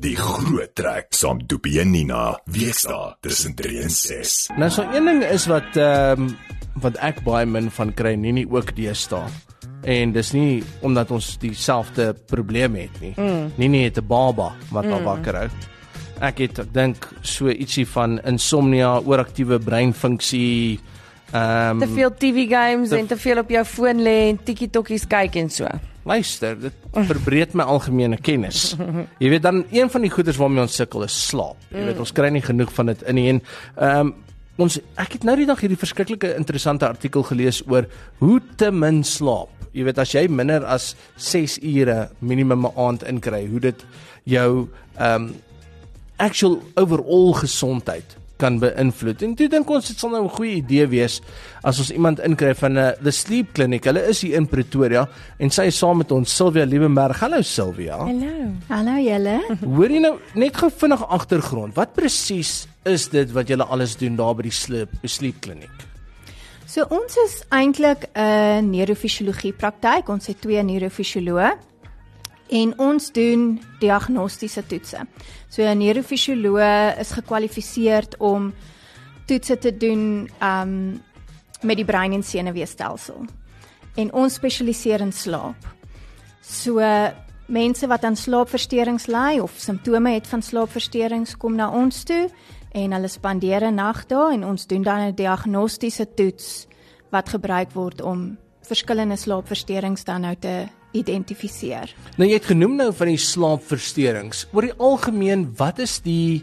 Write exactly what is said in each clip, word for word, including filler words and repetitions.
Die Groot Trek saam Doopie en Nina, weekdae tussen drie en ses. Nou so een ding is wat um, wat ek baie min van kry, nie nie ook deesdae. En dis nie omdat ons dieselfde probleem het nie. Mm. Nie nie het 'n baba wat al mm. wakker hou. Ek het ek dink so ietsie van insomnia, ooraktiewe breinfunksie, um, te veel T V games te, en te veel op jou foon lê en tikkie-tokkies kyk en so. Luister, dit verbreed my algemene kennis. Jy weet dan een van die goeders waarmee ons sukkel is slaap. Jy weet ons kry nie genoeg van dit in nie en um, ons ek het nou die dag hierdie verskriklike interessante artikel gelees oor hoe te min slaap. Jy weet as jy minder as ses ure minimum 'n aand inkry, hoe dit jou um, actual overall gesondheid kan beïnvloed. En toe dink ons dit sal nou 'n goeie idee wees as ons iemand inkry van uh, The Sleep Clinic. Hulle is hier in Pretoria en sy is saam met ons, Sylvia Liebenberg. Hallo Sylvia. Hallo. Hallo julle. Hoor jy nou net gou vinnig agtergrond. Wat presies is dit wat julle alles doen daar by die Sleep, Sleep Clinic? So ons is eintlik 'n neurofisiologie praktyk. Ons het twee neurofisioloë en ons doen diagnostiese toetse. So 'n neurofisioloog is gekwalifiseer om toetse te doen um, met die brein en senuweestelsel. En ons spesialiseer in slaap. So mense wat aan slaapversteurings ly of simptome het van slaapversteurings kom na ons toe en hulle spandeer 'n nag daar en ons doen dan 'n diagnostiese toets wat gebruik word om verskillende slaapversteurings dan nou te identifiseer. Nou jy het genoem nou van die slaapversteurings. Oor die algemeen, wat is die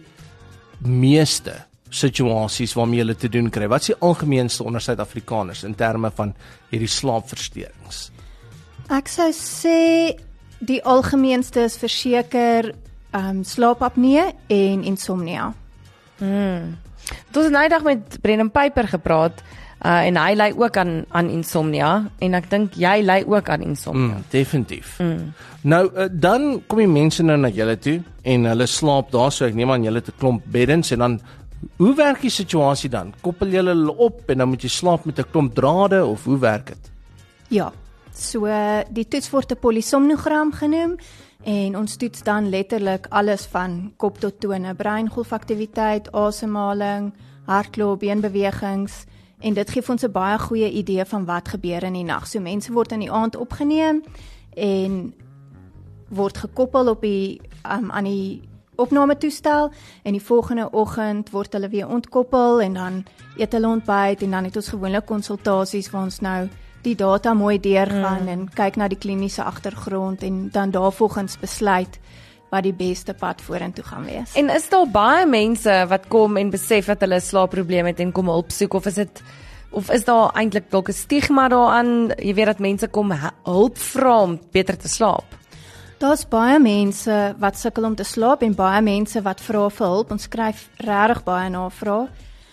meeste situasies waarmee jy te doen kry? Wat is die algemeenste onder Suid-Afrikaners in terme van hierdie slaapversteurings? Ek sou sê die algemeenste is verseker um, slaapapnee en insomnia. Hmm. Ons het nou eendag met Brendan Piper gepraat uh, en hy ly ook aan aan insomnia en ek dink jy ly ook aan insomnia. Mm, definitief. Mm. Nou uh, dan kom die mense nou na julle toe en hulle slaap daar, so ek neem aan julle het 'n klomp beddens en dan hoe werk die situasie dan? Koppel julle hulle op en dan moet jy slaap met 'n klomp drade of hoe werk dit? Ja. So die toets word 'n polisomnogram genoem. En ons toets dan letterlik alles van kop tot tone, breingolfaktiwiteit, asemhaling, hartklop, beenbewegings en dit gee ons 'n baie goeie idee van wat gebeur in die nag. So mense word in die aand opgeneem en word gekoppel op die um, aan die opnametoestel en die volgende oggend word hulle weer ontkoppel en dan eet hulle ontbyt en dan het ons gewoonlik konsultasies waar ons nou die data mooi deurgaan mm. en kyk na die kliniese agtergrond en dan daarvolgens besluit wat die beste pad vorentoe gaan wees. En is daar baie mense wat kom en besef dat hulle 'n slaapprobleem het en kom hulp soek of is dit of is daar eintlik dalk 'n stigma daaraan? Jy weet dat mense kom hulp vra om beter te slaap. Daar's baie mense wat sukkel om te slaap en baie mense wat vra vir hulp. Ons skryf regtig baie navrae.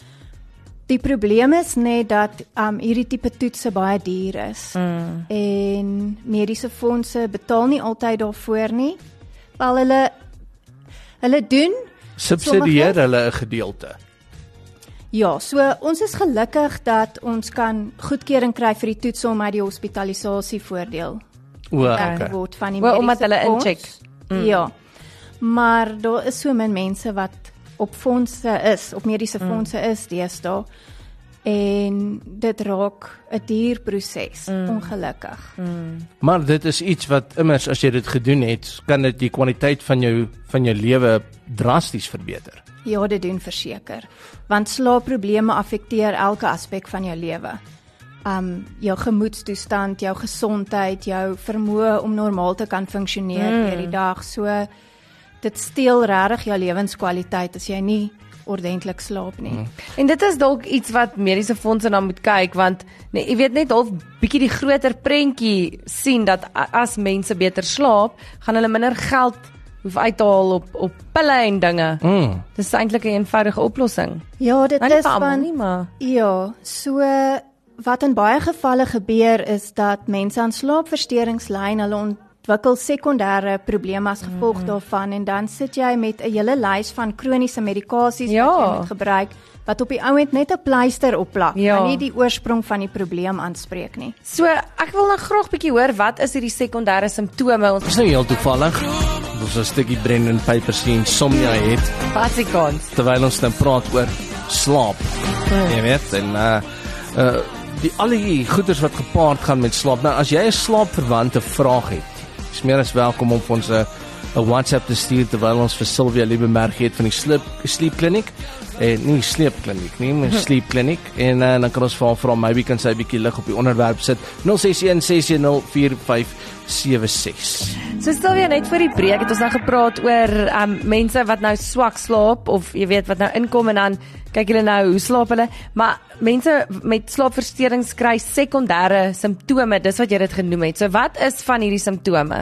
Die probleem is net dat um, hierdie tipe toetse baie duur is. Mm. En mediese fondse betaal nie altyd daarvoor nie. Wel hulle hulle doen subsidieer hulle 'n gedeelte. Ja, so ons is gelukkig dat ons kan goedkeuring kry vir die toetse om uit die hospitalisasie voordeel O, okay. word van die mediese fonds. omdat hulle incheck. Mm. Ja. Maar daar is so min mense wat op fondse is, op mediese fondse mm. is deesdae en dit raak 'n duur proses, mm. ongelukkig. Mm. Maar dit is iets wat immers as jy dit gedoen het, kan dit die kwaliteit van jou van jou lewe drasties verbeter. Ja, dit doen verseker. Want slaapprobleme affekteer elke aspek van jou lewe. Um jou gemoedstoestand, jou gesondheid, jou vermoë om normaal te kan funksioneer mm. deur die dag. So dit steel regtig jou lewenskwaliteit as jy nie ordentlik slaap nie. Mm. En dit is dalk iets wat mediese fondse dan moet kyk want nee, jy weet net half bietjie die groter prentjie sien dat as mense beter slaap, gaan hulle minder geld hoef uit te haal op op pille en dinge. Mm. Dis eintlik 'n eenvoudige oplossing. Ja, dit maar is van nie, maar ja, so wat in baie gevalle gebeur is dat mense aan slaapversteurings ly en hulle ontwikkel sekondêre probleme as gevolg mm. daarvan en dan sit jy met 'n hele lys van kroniese medikasies ja. wat jy moet gebruik wat op die ou end net 'n pleister opplak, ja. maar nie die oorsprong van die probleem aanspreek nie. So, ek wil nou graag bietjie hoor wat is hierdie sekondêre simptome? Ons is nou heel toevallig dat ons 'n stukkie Brendan Papers insomnia het, Wat se kans? terwyl ons dan praat oor slaap. Hmm. Jy weet, en uh, uh, die al die goeders wat gepaard gaan met slaap. Nou, as jy 'n slaapverwante vraag het, is meer as welkom om vir ons 'n 'n WhatsApp te stuur terwyl ons vir Sylvia Liebenberg het van die Sleep Sleep Kliniek. En nie sleepkliniek nie, maar sleepkliniek. En uh, dan kan ons vir haar vra, maybe kan sy 'n bietjie lig op die onderwerp sit. nul ses een ses een nul vier vyf sewe ses. So stel jy net voor die breek het ons nou gepraat oor um, mense wat nou swak slaap of jy weet wat nou inkom en dan kyk hulle nou hoe slaap hulle, maar mense met slaapversteurings kry sekondêre simptome, dis wat jy dit genoem het. So wat is van hierdie simptome?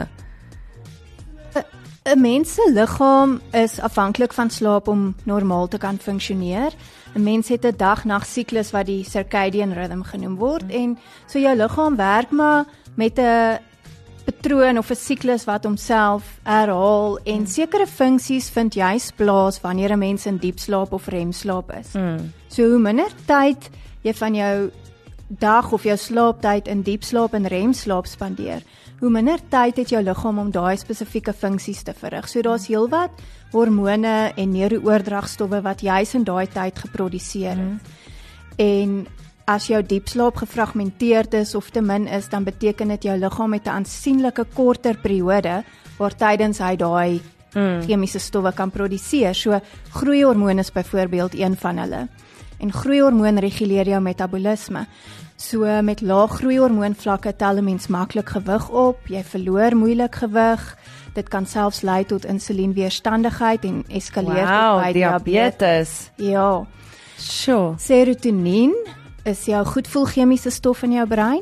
'n Mens se liggaam is afhanklik van slaap om normaal te kan funksioneer. 'n Mens het 'n dag-nag siklus wat die circadian rhythm genoem word mm. en so jou liggaam werk maar met 'n patroon of 'n siklus wat homself herhaal en mm. sekere funksies vind juis plaas wanneer 'n mens in diep slaap of remslaap is. Mm. So hoe minder tyd jy van jou dag of jou slaaptyd in diep slaap en remslaap spandeer, hoe minder tyd het jou liggaam om daai spesifieke funksies te verrig. So daar's heelwat hormone en neurooordragstowwe wat juis in daai tyd geproduseer is. Mm. En as jou diepslaap gefragmenteerd is of te min is, dan beteken dit jou liggaam het 'n aansienlike korter periode waar tydens hy daai mm. chemiese stowwe kan produseer. So groeihormoon is byvoorbeeld een van hulle. En groeihormoon reguleer jou metabolisme. So met lae groeihormoonvlakke tel 'n mens maklik gewig op, jy verloor moeilik gewig. Dit kan selfs lei tot insulienweerstandigheid en eskaleer wow, tot by diabetes. Ja. Sure. Serotonien is jou goedvoel chemiese stof in jou brein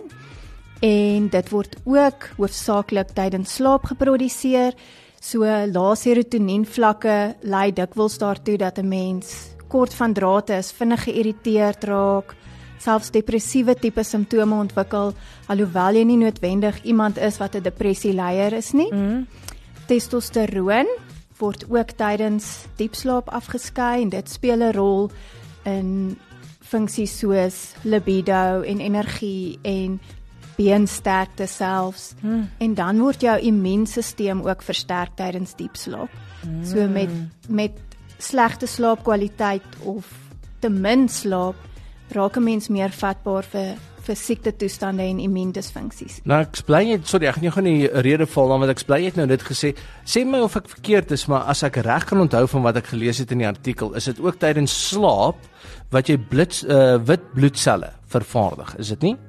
en dit word ook hoofsaaklik tydens slaap geproduseer. So lae serotonien vlakke lei dikwels daartoe dat 'n mens kort van drade is, vinnig geïrriteerd raak, selfs depressiewe tipe simptome ontwikkel, alhoewel jy nie noodwendig iemand is wat 'n depressie leier is nie. Mm. Testosteroon word ook tydens diepslaap afgeskei en dit speel 'n rol in funksies soos libido en energie en beensterkte selfs. Mm. En dan word jou immuunstelsel ook versterk tydens diepslaap. Mm. So met met slegte slaapkwaliteit of te min slaap raak 'n mens meer vatbaar vir vir siektetoestande en immuundisfunksies. Nou ek bly jy, sorry, ek gaan nie gaan die rede val dan, want ek bly jy het nou dit gesê. Sê my of ek verkeerd is, maar as ek reg kan onthou van wat ek gelees het in die artikel, is dit ook tydens slaap wat jy blits, uh, wit bloedselle vervaardig, is dit nie?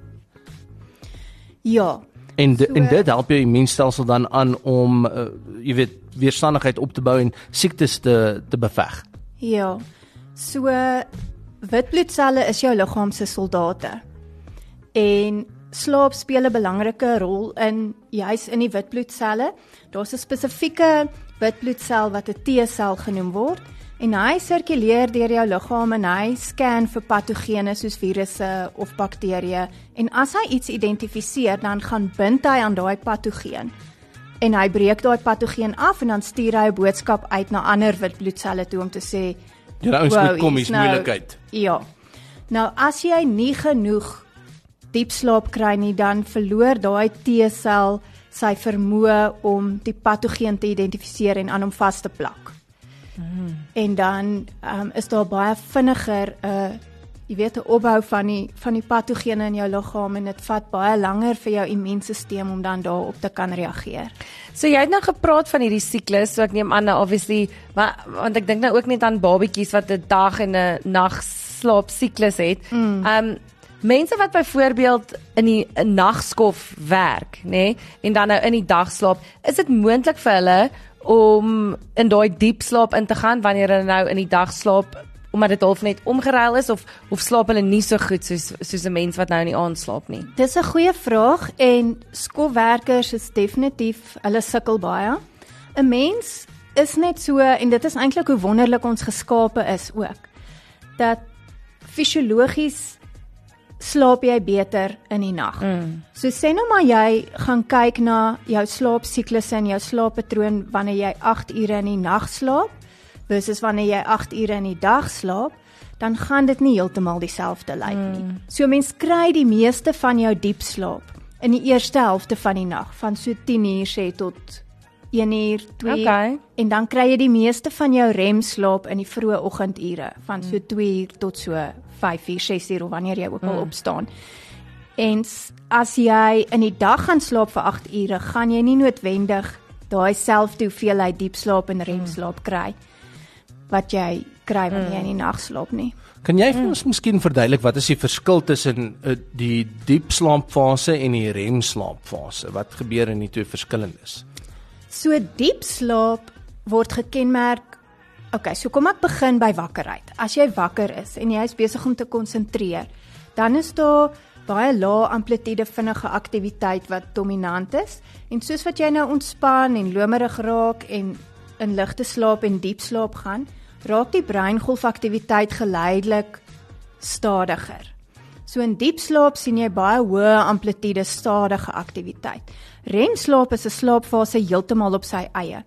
Ja. En, de, so, en dit help jou immuunstelsel dan aan om, uh, jy weet, weerstandigheid op te bou en siektes te, te beveg. Ja. So wit bloedselle is jou liggaam se soldate. En slaap speel 'n belangrike rol in juis in die wit bloedselle. Daar's 'n spesifieke wit bloedsel wat 'n T-sel genoem word en hy sirkuleer deur jou liggaam en hy scan vir patogene soos virusse of bakterieë en as hy iets identifiseer, dan gaan bind hy aan daai patogeen. En hy breek daai patogeen af en dan stuur hy 'n boodskap uit na ander wit bloedselle toe om te sê, "Jy ons moet kom, hier's moeilikheid." Ja. Nou as jy nie genoeg diep slaap kry nie, dan verloor daai T-sel sy vermoë om die patogeen te identifiseer en aan hom vas te plak. Mm. En dan um, is daar baie vinniger 'n uh, jy weet 'n opbou van die van die patogene in jou liggaam en dit vat baie langer vir jou immuunstelsel om dan daarop te kan reageer. So jy het nou gepraat van hierdie siklus, so ek neem aan nou obviously, maar want ek dink nou ook net aan babatjies wat 'n dag en 'n nag slaap siklus het. Mm. Um mense wat byvoorbeeld in die in nagskof werk, nê, nee, en dan nou in die dag slaap, is dit moontlik vir hulle om in daai diep slaap in te gaan wanneer hulle nou in die dag slaap, omdat dit half net omgeruil is of of slaap hulle nie so goed soos soos 'n mens wat nou in die aand slaap nie? Dis 'n goeie vraag en skofwerkers is definitief, hulle sukkel baie. 'n Mens is net so en dit is eintlik hoe wonderlik ons geskape is ook. Dat fisiologies slaap jy beter in die nag. Mm. So sê nou maar jy gaan kyk na jou slaapsiklusse en jou slaappatroon wanneer jy agt ure in die nag slaap versus wanneer jy agt ure in die dag slaap, dan gaan dit nie heeltemal dieselfde lyk nie. Mm. So mens kry die meeste van jou diep slaap in die eerste helfte van die nag, van so tien uur sê tot een uur, twee Okay. uur en dan kry jy die meeste van jou remslaap in die vroeë oggendure van so twee uur tot so vyf uur, ses uur of wanneer jy ook al Mm. opstaan. En s- as jy in die dag gaan slaap vir agt ure, gaan jy nie noodwendig daai selfde hoeveelheid diepslaap en remslaap kry wat jy kry wanneer jy in die nag slaap nie. Kan jy vir ons miskien verduidelik wat is die verskil tussen uh, die diepslaapfase en die remslaapfase? Wat gebeur in die twee verskillendes? So diep slaap word gekenmerk. Okay, so kom ek begin by wakkerheid. As jy wakker is en jy is besig om te konsentreer, dan is daar baie lae amplitude vinnige aktiwiteit wat dominant is en soos wat jy nou ontspan en lomerig raak en in ligte slaap en diep slaap gaan, raak die breingolfaktiwiteit geleidelik stadiger. So in diep slaap sien jy baie hoë amplitude stadige aktiwiteit. Remslaap is 'n slaapfase heeltemal op sy eie.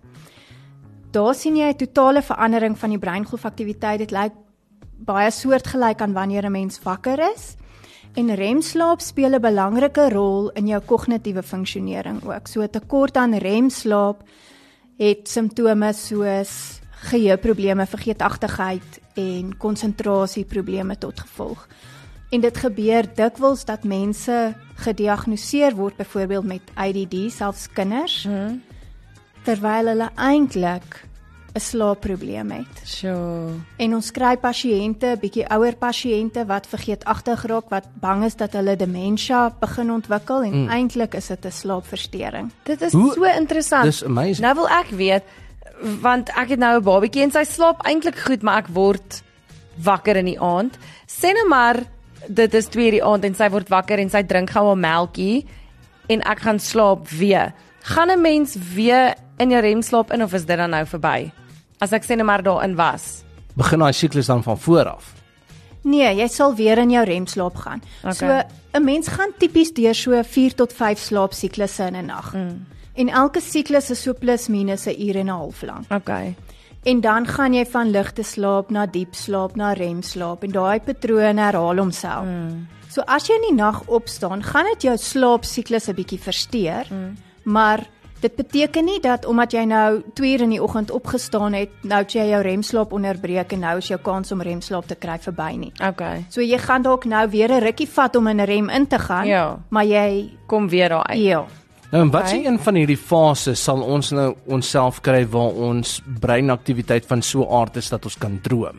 Daar sien jy 'n totale verandering van die breingolfaktiwiteit. Dit lyk baie soortgelyk aan wanneer 'n mens wakker is. En remslaap speel 'n belangrike rol in jou kognitiewe funksionering ook. So 'n tekort aan remslaap het simptome soos geheueprobleme, vergeetachtigheid en konsentrasieprobleme tot gevolg. En dit gebeur dikwels dat mense gediagnoseer word byvoorbeeld met A D D, selfs kinders, Hmm. terwyl hulle eintlik 'n slaapprobleem het. Sure. En ons kry pasiënte, bietjie ouer pasiënte wat vergeetachtig raak, wat bang is dat hulle demensie begin ontwikkel en mm. eintlik is dit 'n slaapversteuring. Dit is Hoe- so interessant. Dis amazing. Nou wil ek weet, want ek het nou 'n babatjie en sy slaap eintlik goed, maar ek word wakker in die aand. Sê nou maar dit is twee uur die aand en sy word wakker en sy drink gou 'n melktjie en ek gaan slaap weer. Gaan 'n mens weer in jou remslaap in of is dit dan nou verby? As ek sê nou maar daarin was. Begin daai siklus dan van voor af? Nee, jy sal weer in jou remslaap gaan. Okay. So 'n mens gaan tipies deur so vier tot vyf slaapsiklusse in 'n nag. Mm. En elke siklus is so plus minus 'n uur en 'n half lank. Okay. En dan gaan jy van ligte slaap na diep slaap na remslaap en daai patroon herhaal homself. Mm. So as jy in die nag opstaan, gaan dit jou slaapsiklus 'n bietjie versteur. Mm. Maar dit beteken nie dat omdat jy nou twee uur in die oggend opgestaan het, nou het jy jou remslaap onderbreek en nou is jou kans om remslaap te kry verby nie. Okay. So jy gaan dalk nou weer 'n rukkie vat om in 'n rem in te gaan, Ja. maar jy Kom weer daar uit. ja. Nou, en wat Okay. is een van hierdie fases sal ons nou onsself kry waar ons breinaktiwiteit van so 'n aard is dat ons kan droom?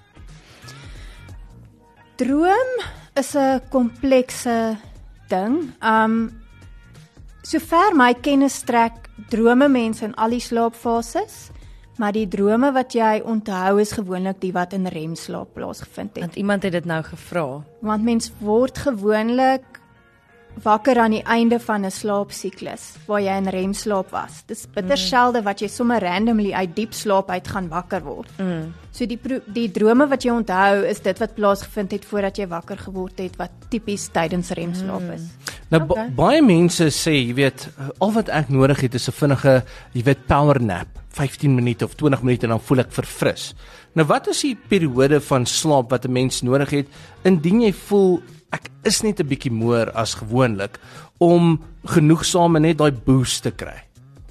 Droom is 'n komplekse ding. Um sover my kennis strek, drome mense in al die slaapfases, maar die drome wat jy onthou is gewoonlik die wat in remslaap plaasgevind het. Want iemand het dit nou gevra. Want mens word gewoonlik wakker aan die einde van 'n slaapsiklus waar jy in remslaap was. Dis bitter selde wat jy sommer randomly uit diep slaap uit gaan wakker word. Mm. So die pro- die drome wat jy onthou is dit wat plaasgevind het voordat jy wakker geword het wat tipies tydens remslaap is. Nou ba Okay. baie mense sê, jy weet, al wat ek nodig het is 'n vinnige, jy weet, power nap, vyftien minute of twintig minute en dan voel ek verfris. Nou wat is die periode van slaap wat 'n mens nodig het indien jy voel ek is net 'n bietjie moer as gewoonlik om genoegsame net daai boost te kry?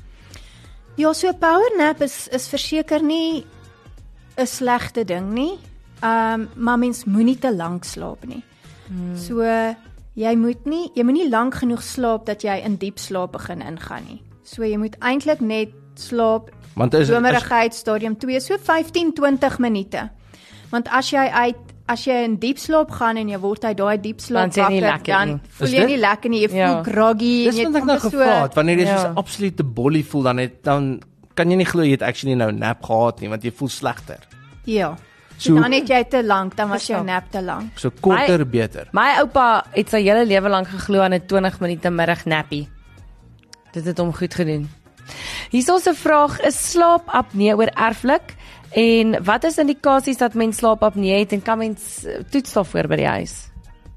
Ja, so 'n power nap is is verseker nie 'n slegte ding nie. Um maar mens moenie te lank slaap nie. Hmm. So jy moet nie jy moenie lank genoeg slaap dat jy in diep slaap begin ingaan nie. So jy moet eintlik net slaap Want is, is dromerigheid stadium twee so vyftien twintig minute. Want as jy uit as jy in diep slaap gaan en jy word uit daai diep slaap Dan is jy nie wakker, lekker dan nie. voel Is jy dit? nie lekker nie, jy Ja. voel groggy en dis jy wat ek nou so gevra het, wanneer jy Ja. so 'n absolute bolly voel dan het dan kan jy nie glo jy het actually nou 'n nap gehad nie want jy voel slegter. Ja. So- So dan het jy te lank, dan was jou Verstaan. nap te lank. So korter My- beter. My oupa het sy hele lewe lank geglo aan 'n twintig minute middagnappie. Dit het hom goed gedoen. Hier is 'n vraag, is slaapapnee oorerflik? En wat is indikasies dat mens slaapapnee het en kan mens eh, toets daarvoor by die huis?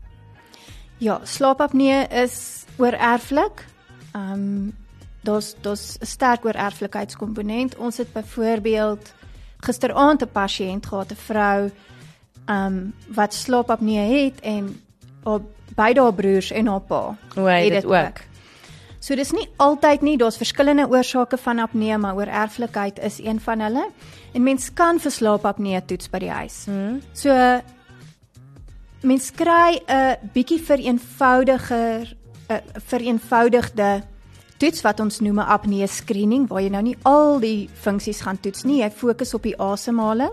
Ja, slaapapnee is oorerflik. Ehm um, daar's daar's 'n sterk oorerflikheidskomponent. Ons het byvoorbeeld gisteraand 'n pasiënt gehad, 'n vrou ehm um, wat slaapapnee het en haar beide haar broers en haar pa O, hy het dit ook. So dis nie altyd nie, daar's verskillende oorsake van apnee, maar oor erflikheid is een van hulle. En mens kan vir slaapapnee toets by die huis. Hmm. So mens kry 'n bietjie vereenvoudiger, 'n vereenvoudigde toets wat ons noem 'n apnee screening, waar jy nou nie al die funksies gaan toets nie, jy fokus op die asemhaling.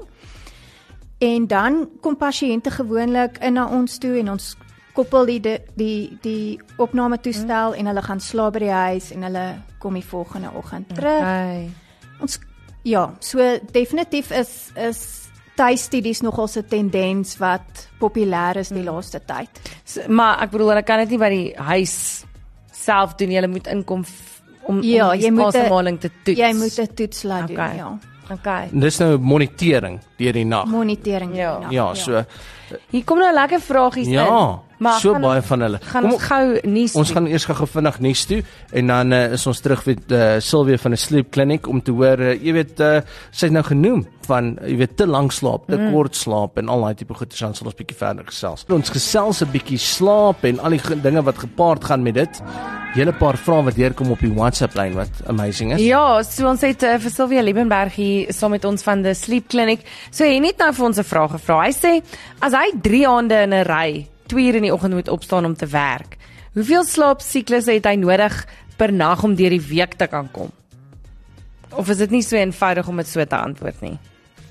En dan kom pasiënte gewoonlik in na ons toe en ons koppel die die die, die opname toestel hmm. en hulle gaan slaap by die huis en hulle kom die volgende oggend terug. Okay. Ons ja, so definitief is is tuistudies nogal 'n tendens wat populêr is die hmm. laaste tyd. So, maar ek bedoel, hulle kan dit nie by die huis self doen, jy moet inkom om ja, om die asemhaling te toets. Jy moet 'n toets laat okay. doen, ja. Okay. Dis nou monitering deur die nag. Monitering ja. deur die nag. Ja, so hier kom nou lekker vragies ja, in. Maar so baie van hulle. Gaan ons gou nuus. Ons gaan eers gou vinnig nuus toe en dan uh, is ons terug met uh, Sylvia van 'n sleep clinic om te hoor, uh, jy weet, uh, sy het nou genoem van jy weet te lank slaap, te mm. kort slaap en al daai tipe goeie, dan sal ons bietjie verder gesels. Ons gesels 'n bietjie slaap en al die dinge wat gepaard gaan met dit. Hele paar vrae wat deurkom op die WhatsApp lyn wat amazing is. Ja, so ons het uh, vir Sylvia Liebenberg hier saam met ons van die sleep clinic. So hy het nou vir ons 'n vraag gevra. Hy sê as hy drie aande in 'n ry twee uur in die oggend moet opstaan om te werk, hoeveel slaapsiklusse het hy nodig per nag om deur die week te kan kom? Of is dit nie so eenvoudig om dit so te antwoord nie?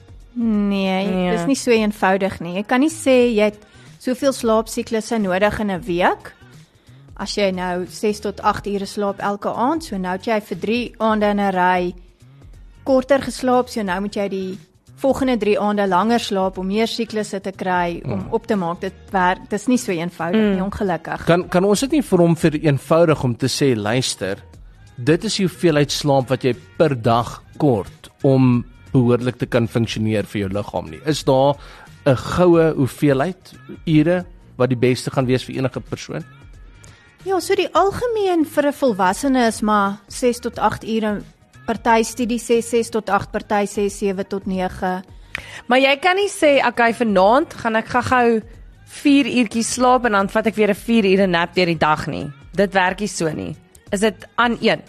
Nee, ja. Dis nie so eenvoudig nie. Jy kan nie sê jy het soveel slaapsiklusse nodig in 'n week. As jy nou ses tot agt ure slaap elke aand, so nou het jy vir drie aande in 'n ry korter geslaap, so nou moet jy die volgende drie aande langer slaap om meer siklusse te kry om mm. op te maak. Dit werk, dit is nie so eenvoudig mm. nie, ongelukkig. Kan kan ons dit nie vir hom vir eenvoudig om te sê, luister, dit is die hoeveelheid slaap wat jy per dag kort om behoorlik te kan funksioneer vir jou liggaam nie. Is daar 'n goue hoeveelheid ure wat die beste gaan wees vir enige persoon? Ja, so die algemeen vir 'n volwassene is maar ses tot agt ure. Party studie sê ses tot agt, party sê sewe tot nege. Maar jy kan nie sê, okay, vanaand gaan ek gou-gou vier uurtjies slaap en dan vat ek weer 'n vier ure nap deur die dag nie. Dit werk nie so nie. Is dit aan een?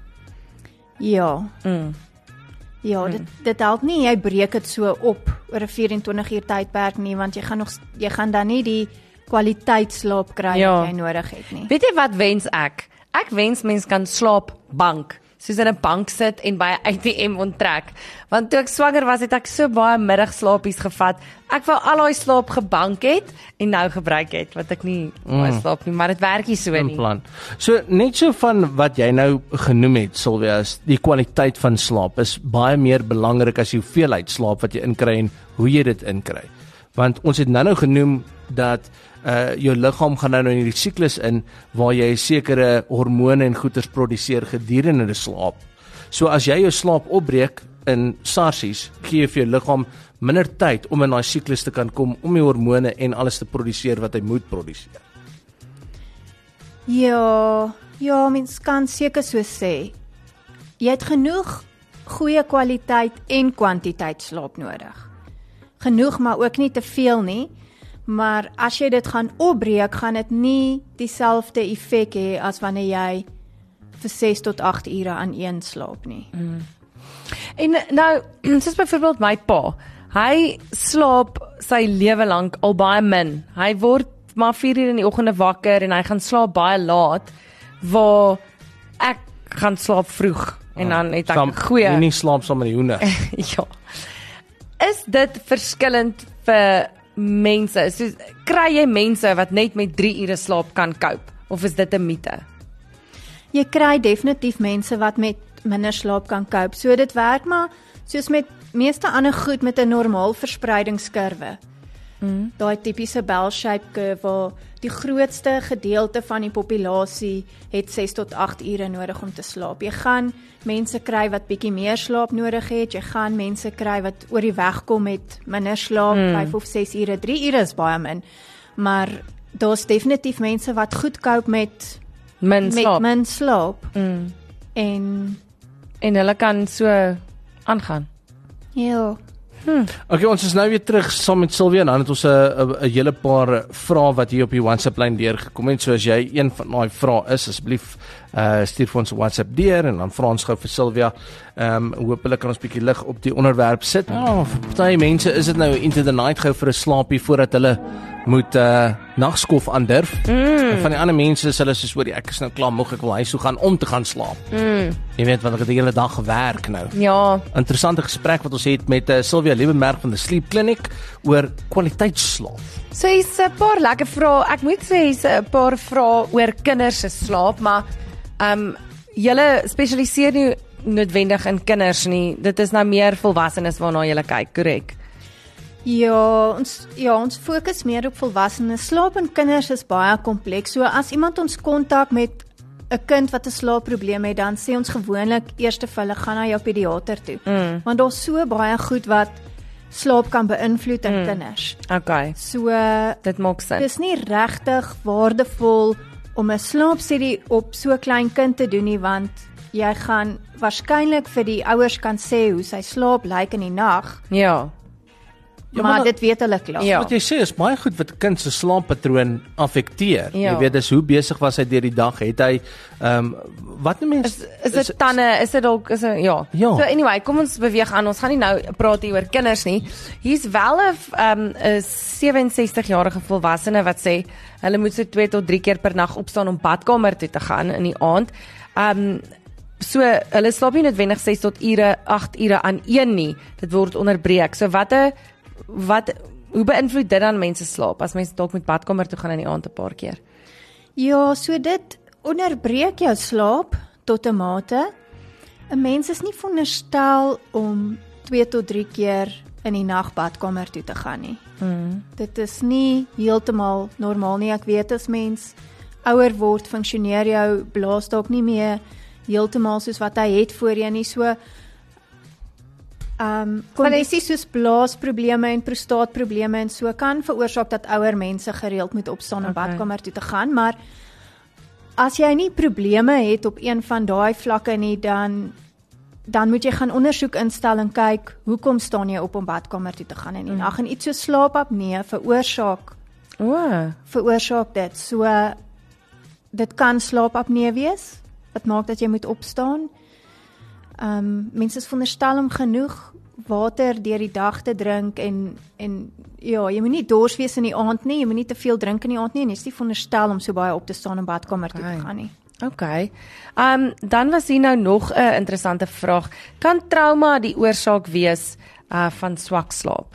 Ja. Mm. Ja, dit dit help nie jy breek dit so op oor 'n vyf en twintig uur tydperk nie, want jy gaan nog jy gaan dan nie die kwaliteit slaap kry ja. wat jy nodig het nie. Weet jy wat wens ek? Ek wens mens kan slaap bank. Soos in 'n bank sit en by 'n A T M onttrek. Want toe ek swanger was, het ek so baie middagslaapies gevat. Ek wou al daai slaap gebank het en nou gebruik het wat ek nie baie mm. slaap nie, maar dit werk nie so nie. Plan. So net so van wat jy nou genoem het, Sylvia, is die kwaliteit van slaap is baie meer belangrik as die hoeveelheid slaap wat jy inkry en hoe jy dit inkry. Want ons het nou-nou genoem dat uh jou liggaam gaan nou in hierdie siklus in waar jy sekere hormone en goeters produseer gedurende die slaap. So as jy jou slaap opbreek in sarsies, gee jy vir jou liggaam minder tyd om in daai siklus te kan kom om die hormone en alles te produseer wat hy moet produseer. Ja, ja, mens kan seker so sê. Jy het genoeg goeie kwaliteit en kwantiteit slaap nodig. Genoeg, maar ook nie te veel nie. Maar as jy dit gaan opbreek, gaan dit nie dieselfde effek hê as wanneer jy vir ses tot agt ure aan een slaap nie. Mm. En nou, soos byvoorbeeld my pa, hy slaap sy lewe lank al baie min. Hy word maar vier uur in die oggende wakker en hy gaan slaap baie laat, waar ek gaan slaap vroeg en dan het ek 'n goeie... Jy nie slaap saam met die hoende. Ja. Is dit verskillend vir mense? So, kry jy mense wat net met drie ure slaap kan cope? Of is dit 'n mite? Jy kry definitief mense wat met minder slaap kan cope. So dit werk maar soos met meeste ander goed met 'n normaal verspreidingskurwe. Mm. Daai tipiese bell-shaped curve waar die grootste gedeelte van die populasie het ses tot agt ure nodig om te slaap. Jy gaan mense kry wat bietjie meer slaap nodig het. Jy gaan mense kry wat oor die weg kom met minder slaap, mm. vyf of ses ure. drie ure is baie min. Maar daar's definitief mense wat goed cope met min slaap. Met min slaap. Mm. En en hulle kan so aangaan. Ja. Hmm. Okay, ons is nou weer terug saam met Sylvia en dan het ons 'n hele paar vrae wat hier op die WhatsApp lyn deurgekom het. So as jy een van daai vrae is, asseblief uh, stuur vir ons 'n WhatsApp deur en dan vra ons gou vir Sylvia. Ehm um, hopelik kan ons 'n bietjie lig op die onderwerp sit. Oh, vir party mense is dit nou into the night gou vir 'n slaapie voordat hulle moet uh, nagskof aandurf. Mm. En van die ander mense is hulle soos oor die ek is nou klaar moeg, ek wil huis toe gaan om te gaan slaap. Mm. Jy weet wat ek het die hele dag gewerk nou. Ja. Interessante gesprek wat ons het met uh, Sylvia Liebenberg van die Sleep Clinic oor kwaliteitsslaap. So hier's 'n paar lekker vrae. Ek moet sê hier's 'n paar vrae oor kinders se slaap, maar ehm um, julle spesialiseer nie noodwendig in kinders nie. Dit is nou meer volwassenes waarna julle kyk, korrek? Ja, ons ja, ons fokus meer op volwassenes. Slaap in kinders is baie kompleks. So as iemand ons kontak met 'n kind wat 'n slaapprobleem het, dan sê ons gewoonlik eers vir hulle gaan na jou pediater toe. Mm. Want daar's so baie goed wat slaap kan beïnvloed in mm. kinders. Okay. So dit maak sin. Dis nie regtig waardevol om 'n slaapstudie op so 'n klein kind te doen nie, want jy gaan waarskynlik vir die ouers kan sê hoe sy slaap lyk in die nag. Ja. Ja, maar, maar dit weet hulle klaar. Ja. Wat jy sê is baie goed wat 'n kind se slaappatroon affekteer. Ja. Jy weet dis hoe besig was hy deur die dag, het hy ehm um, wat nou mense is dit tande, is dit dalk is dit ja. ja. So anyway, kom ons beweeg aan. Ons gaan nie nou praat hier oor kinders nie. Hier's wel 'n ehm um, 'n sewe-en-sestig-jarige volwassene wat sê hulle moet so twee tot drie keer per nag opstaan om badkamer toe te gaan in die aand. Ehm um, So, hulle slaap nie noodwendig ses tot ure, agt ure aan een nie. Dit word onderbreek. So wat 'n wat hoe beïnvloed dit dan mense slaap as mense dalk met badkamer toe gaan in die aand 'n paar keer? Ja, so dit onderbreek jou slaap tot 'n mate. 'n Mens is nie veronderstel om twee tot drie keer in die nag badkamer toe te gaan nie. Mm. Dit is nie heeltemal normaal nie. Ek weet as mens ouer word, funksioneer jou blaas dalk nie meer heeltemal soos wat hy het voorheen nie. So ehm um, kondisies soos blaasprobleme en prostaatprobleme en so kan veroorsaak dat ouer mense gereeld moet opstaan om okay. badkamer toe te gaan, maar as jy nie probleme het op een van daai vlakke nie, dan dan moet jy gaan ondersoek instel en kyk hoekom staan jy op om badkamer toe te gaan in die mm. nag, en iets so slaapapnee veroorsaak. O, oh. veroorsaak dit. So dit kan slaapapnee wees wat maak dat jy moet opstaan. Ehm um, mense is veronderstel om genoeg water deur die dag te drink en en ja, jy moet nie dors wees in die aand nie, jy moet nie te veel drink in die aand nie en jy is nie veronderstel om so baie op te staan om badkamer okay. toe te gaan nie. Okay. Ehm um, dan was hier nou nog 'n interessante vraag. Kan trauma die oorsaak wees uh van swak slaap?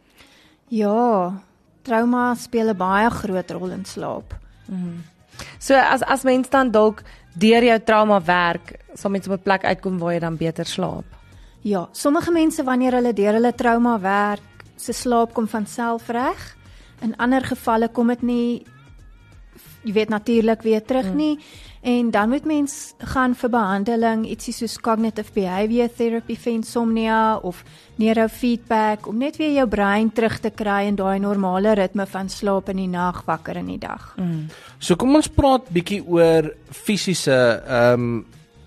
Ja, trauma speel 'n baie groot rol in slaap. Mm. So as as mens dan dalk deur jou trauma werk, sal mens op 'n plek uitkom waar jy dan beter slaap. Ja, sommige mense wanneer hulle deur hulle trauma werk, se slaap kom van self reg. In ander gevalle kom dit nie, jy weet natuurlik weer terug hmm. nie. En dan moet mens gaan vir behandeling, ietsie soos cognitive behavior therapy vir insomnia of neurofeedback om net weer jou brein terug te kry in daai normale ritme van slaap in die nag, wakker in die dag. Mm. So kom ons praat bietjie oor fisiese ehm um,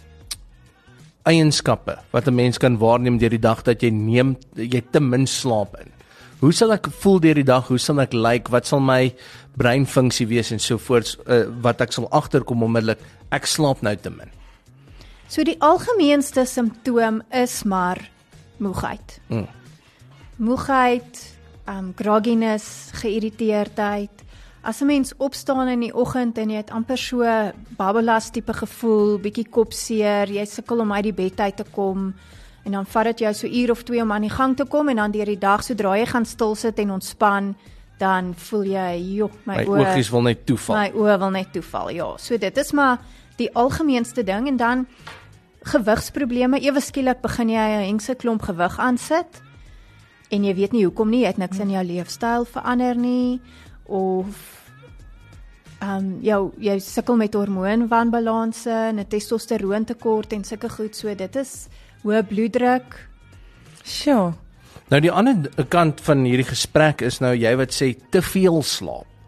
eienskappe wat 'n mens kan waarneem deur die dag dat jy neem jy te min slaap in. Hoe sal ek voel deur die dag? Hoe sal ek lyk? Like, wat sal my breinfunksie wees en so voort uh, wat ek sal agterkom onmiddellik ek slaap nou te min. So die algemeenste simptoom is maar moegheid. Mm. Moegheid, um grogginess, geïrriteerdheid. As 'n mens opstaan in die oggend en jy het amper so babbelas tipe gevoel, bietjie kopseer, jy sukkel om uit die bed uit te kom en dan vat dit jou so uur of twee om aan die gang te kom en dan deur die dag sodra jy gaan stil sit en ontspan, dan voel jy, joh, my, my oë oogies wil net toeval. My oë wil net toeval. Ja, so dit is maar die algemeenste ding en dan gewigsprobleme. Ewe skielik begin jy 'n hengse klomp gewig aansit en jy weet nie hoekom nie, jy het niks in jou leefstyl verander nie of ehm um, jou jy sukkel met hormoonwanbalanse, 'n testosteroontekort en sulke goed, so dit is hoë bloeddruk. Sjoe. Nou die ander kant van hierdie gesprek is nou jy wat sê te veel slaap.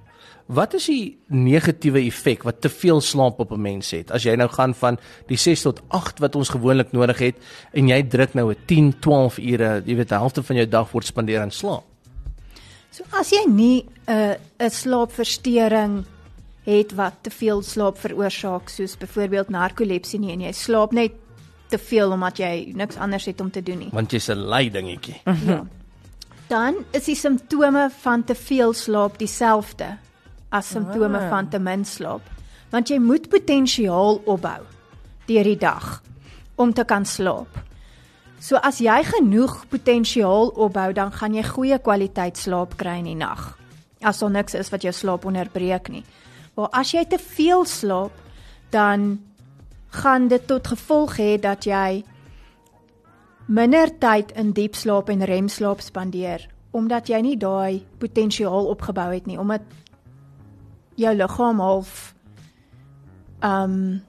wat is die negatiewe effek wat te veel slaap op 'n mens het? As jy nou gaan van die ses tot agt wat ons gewoonlik nodig het en jy druk nou 'n tien, twaalf ure, jy weet, die helfte van jou dag word spandeer aan slaap. So as jy nie 'n uh, 'n slaapversteuring het wat te veel slaap veroorsaak, soos byvoorbeeld narkolepsie nie, en jy slaap net te veel omdat jy niks anders het om te doen nie. Want jy's 'n lui dingetjie. Ja. Dan is die simptome van te veel slaap dieselfde as simptome Ah. van te min slaap, want jy moet potensiaal opbou deur die dag om te kan slaap. So as jy genoeg potensiaal opbou, dan gaan jy goeie kwaliteit slaap kry in die nag. As daar niks is wat jou slaap onderbreek nie. Maar as jy te veel slaap, dan gaan dit tot gevolg hê dat jy minder tyd in diep slaap en remslaap spandeer, omdat jy nie daai potensiaal opgebou het nie, omdat jou liggaam half um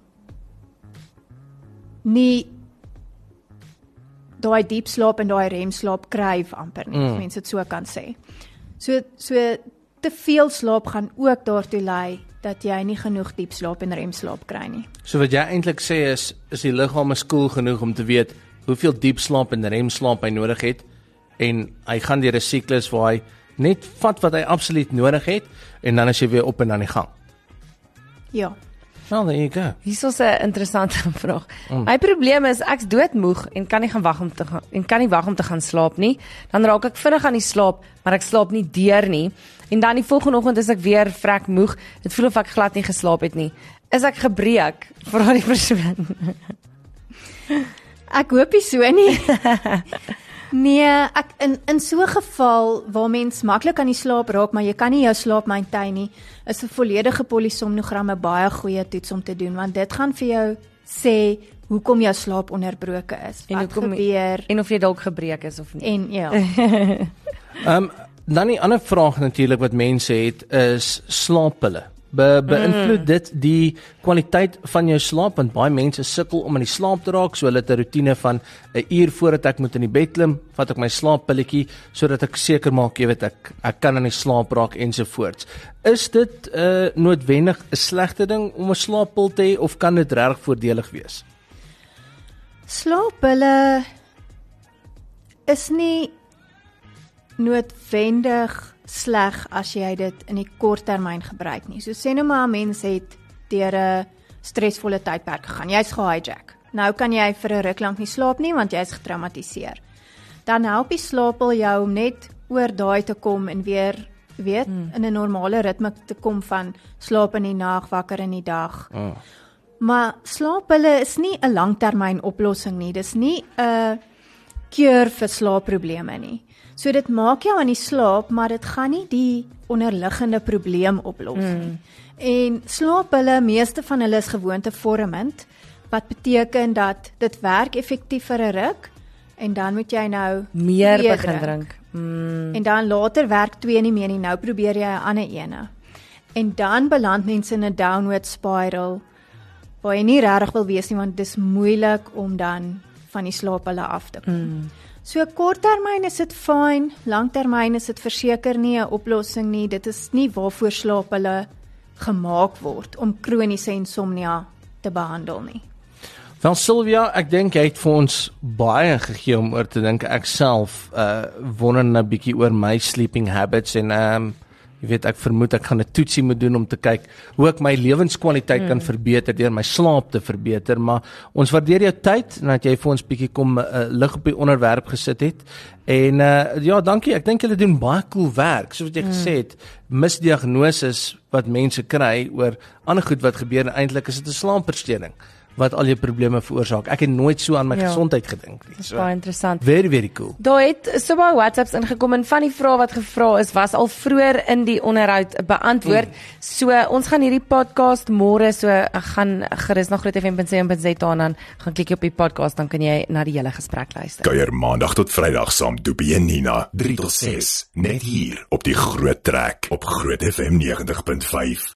nie daai diep slaap en daai remslaap kry amper nie, mm. as mense dit so kan sê. So so te veel slaap gaan ook daartoe lei dat jy nie genoeg diep slaap en remslaap kry nie. So wat jy eintlik sê is, is die liggaam is koel genoeg om te weet hoeveel diep slaap en remslaap hy nodig het, en hy gaan deur 'n siklus waar hy net vat wat hy absoluut nodig het, en dan is hy weer op en aan die gang. Ja. Well, there you go. Hier is 'n interessante vraag. Mm. My probleem is ek's doodmoeg en kan nie gaan wag om te gaan en kan nie wag om te gaan slaap nie. Dan raak ek vinnig aan die slaap, maar ek slaap nie deur nie. En dan die volgende oggend is ek weer vrek moeg. Dit voel of ek glad nie geslaap het nie. Is ek gebreek? Vra die persoon. Ek hoop nie so nie. Nee, ek in in so 'n geval waar mens maklik aan die slaap raak, maar jy kan nie jou slaap maintain nie, is 'n volledige polisomnogram 'n baie goeie toets om te doen, want dit gaan vir jou sê hoekom jou slaap onderbroke is, En wat hoekom- gebeur En of jy dalk gebreek is of nie. en ja. Um, dan die ander vraag natuurlik wat mense het is slaappille. Be, beïnvloed dit die kwaliteit van jou slaap, want baie mense sukkel om aan die slaap te raak, so hulle het 'n roetine van 'n uur voordat ek moet in die bed klim, vat ek my slaappilletjie sodat ek seker maak, jy weet, ek ek kan aan die slaap raak ensovoorts. Is dit uh, noodwendig 'n slegte ding om 'n slaappil te hê, of kan dit reg voordelig wees? Slaappille is nie noodwendig sleg as jy dit in die kort termyn gebruik nie. So sê nou maar 'n mens het deur 'n stresvolle tydperk gegaan. Jy's gehijack. Nou kan jy vir 'n ruk lank nie slaap nie want jy's getraumatiseer. Dan help die slaappil jou om net oor daai te kom en weer, weet, hmm. in 'n normale ritme te kom van slaap in die nag, wakker in die dag. Oh. Maar slaappille is nie 'n langtermyn oplossing nie. Dis nie 'n cure vir slaapprobleme nie. So dit maak jou aan die slaap, maar dit gaan nie die onderliggende probleem oplos nie. Mm. En slaappille, meeste van hulle is gewoontevormend, wat beteken dat dit werk effektief vir 'n ruk en dan moet jy nou Meer twee begin drink. drink. Mm. En dan later werk twee nie meer nie, nou probeer jy 'n ander ene. En dan beland mense in 'n downward spiral waar jy nie regtig wil wees nie, want dit is moeilik om dan van die slaappille af te kom. Mm. So korttermyn is dit fyn, langtermyn is dit verseker nie 'n oplossing nie. Dit is nie waarvoor slaappille gemaak word om kroniese insomnia te behandel nie. Wel Sylvia, ek dink jy het vir ons baie gegee om oor te dink. Ek self uh wonder 'n bietjie oor my sleeping habits en um jy weet, ek vermoed ek gaan 'n toetsie moet doen om te kyk hoe ek my lewenskwaliteit mm. kan verbeter deur my slaap te verbeter, maar ons waardeer jou tyd en dat jy vir ons bietjie kom uh, lig op die onderwerp gesit het. En uh, ja, dankie. Ek dink julle doen baie cool werk, soos wat jy mm. gesê het, misdiagnoses wat mense kry oor ander goed wat gebeur en eintlik is dit 'n slaapversteuring wat al jou probleme veroorsaak. Ek het nooit so aan my Ja. gesondheid gedink nie. Dis So, baie interessant. very very cool. Daar het so baie WhatsApps ingekom en van die vrae wat gevra is, was al vroeër in die onderhoud beantwoord. Mm. So ons gaan hierdie podcast môre, so ek gaan gerus na groot f m punt c o punt z a en dan gaan klik jy op die podcast, dan kan jy na die hele gesprek luister. Kuier maandag tot Vrydag saam Doopie en Nina, drie tot ses, net hier op die Groot Trek op Groot F M negentig punt vyf.